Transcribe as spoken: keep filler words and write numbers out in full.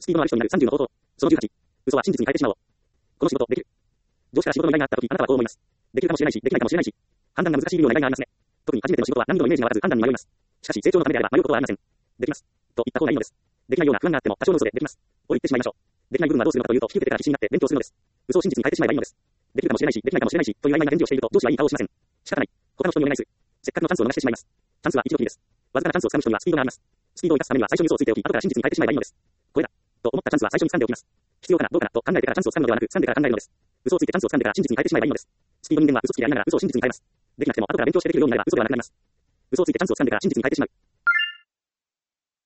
スピードのある人になるさんじゅうの方法。そのじゅうはち。嘘は真実に変えてしまおう。この仕事、できる。上司から仕事の依頼があったとき、あなたはこう思います。できるかもしれないし、できないかもしれないし。判断が難しいような依頼がありますね。特に初めての仕事は難易度のイメージがわからず判断に迷います。しかし、成長のためであれば迷うことはありません。できます。と言った方がいいのです。できないような不安があっても多少の嘘でできます。と言ってしまいましょう。できない部分はどうするのかというと、引き受けてから必死になって勉強するのです。嘘を真実に変えてしまえばいいのです。できるかもしれないし、できないかもしれないし、という曖昧な返事をしていると上司はいい顔をしません。仕方ない。他の人にお願いする。せっかくのチャンスを逃してしまいます。チャンスは一度きりです。わずかなチャンスを掴む人にはスピードがあります。スピードを生かすためには最初に嘘をついておき、後から真実に変えてしまえばいいのです。これだ。と思ったチャンスは最初に掴んでおきます。必要かな、どうかな、と考えてからチャンスを掴むのではなく、掴んでから考えるのです。嘘をついてチャンスを掴んでから真実に変えてしまえばいいのです。スピード人間は嘘つきでありながら嘘を真実に変えます。できなくても後から勉強してできるようになれば嘘ではなくなります。嘘をついてチャンスを掴んでから真実に変えてしまう。